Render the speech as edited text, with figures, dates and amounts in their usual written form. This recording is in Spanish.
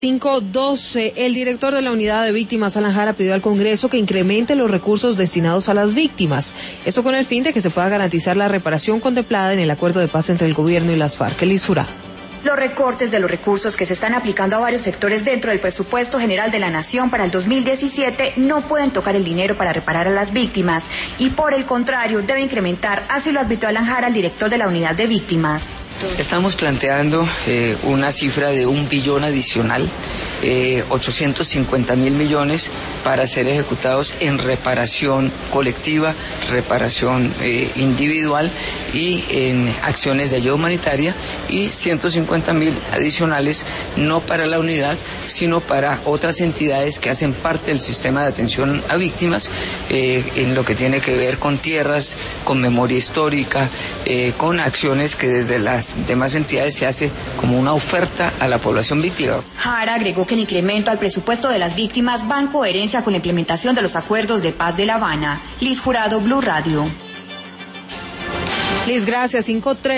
5:12. El director de la Unidad de Víctimas, Alan Jara, pidió al Congreso que incremente los recursos destinados a las víctimas. Esto con el fin de que se pueda garantizar la reparación contemplada en el acuerdo de paz entre el gobierno y las FARC. Elis Jurado. Los recortes de los recursos que se están aplicando a varios sectores dentro del presupuesto general de la Nación para el 2017 no pueden tocar el dinero para reparar a las víctimas y por el contrario debe incrementar, así lo advirtió Alan Jara, el director de la Unidad de Víctimas. Estamos planteando una cifra de 1 billón adicional, 850.000 millones para ser ejecutados en reparación colectiva, reparación individual y en acciones de ayuda humanitaria, y 150.000 adicionales no para la unidad, sino para otras entidades que hacen parte del sistema de atención a víctimas, en lo que tiene que ver con tierras, con memoria histórica, con acciones que desde las demás entidades se hace como una oferta a la población víctima. Jara agregó que el incremento al presupuesto de las víctimas va en coherencia con la implementación de los acuerdos de paz de La Habana. Liz Jurado, Blue Radio. Liz, gracias. 5:3.